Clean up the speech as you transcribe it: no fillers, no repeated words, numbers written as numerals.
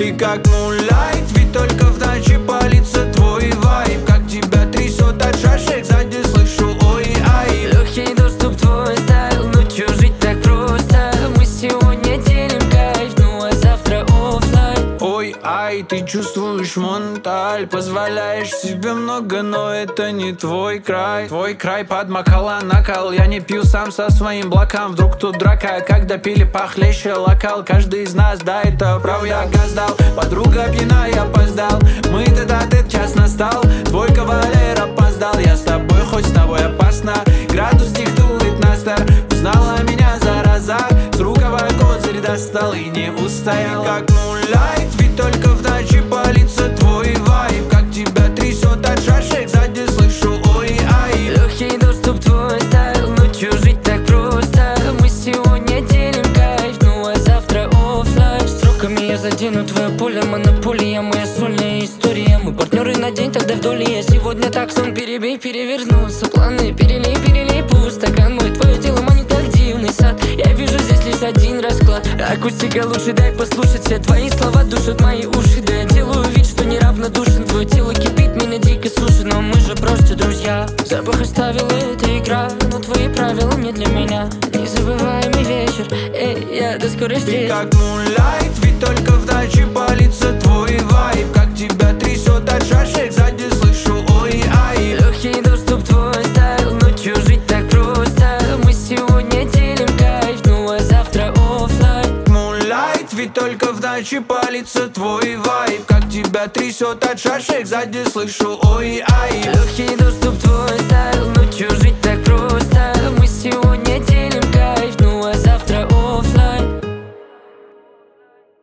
Ты как мулайт, ведь только в ночи палится твой вайб. Как тебя трясет от шашек, сзади слышу ой-ай. Легкий доступ твой стайл, ночью жить так просто. Мы сегодня делим кайф, ну а завтра оффлайн. Ой-ай, ты чувствуешь монталь, позволяешь себе много, но это не твой край. Твой край под Макала накал, я не пью сам со своим блоком. Вдруг тут драка, когда пили похлеще локал. Каждый из нас, да, это прав, я газ дал. Подруга пьяна, я опоздал. Мы тет-а-тет, час настал. Твой кавалер опоздал, я с тобой, хоть с тобой опасно. Градус диктует настер, узнала меня зараза. С рукава козырь достал и не устоял. Ты как мулайт, ведь только в ночи палится твой вайб. Как тебя трясет от шашек, сзади слышу ой-ай. Легкий доступ твой стайл, ночью жить так просто. Мы сегодня делим кайф, ну а завтра оффлайн. Строками я задену твое поле, монополия, моя сольная история. Мы партнеры на день, тогда в доле. Я сегодня так сон перебей, перевернулся. Планы перелей, пусть стакан мой. Твое тело манит как дивный сад. Я вижу здесь лишь один расклад. Акустика лучше, дай послушать. Все твои слова душат мои уши. Да я делаю вид, что неравнодушен. Твое тело кипит, меня дико сушит. Но мы же просто друзья. Запах оставила эта игра, но твои правила не для меня. Незабываемый вечер, эй, я до скорой Ты встречи. как мулайт, ведь только в ночи палится твой вайб. Как тебя трясет от шашек, сзади слышу ой-ай. Легкий доступ твой стайл, ночью жить так просто. Мы сегодня делим кайф, ну а завтра оффлайн. Мулайт, ведь только в ночи палится твой вайб. Как тебя трясет от шашек, сзади слышу ой-ай. Легкий доступ твой стайл,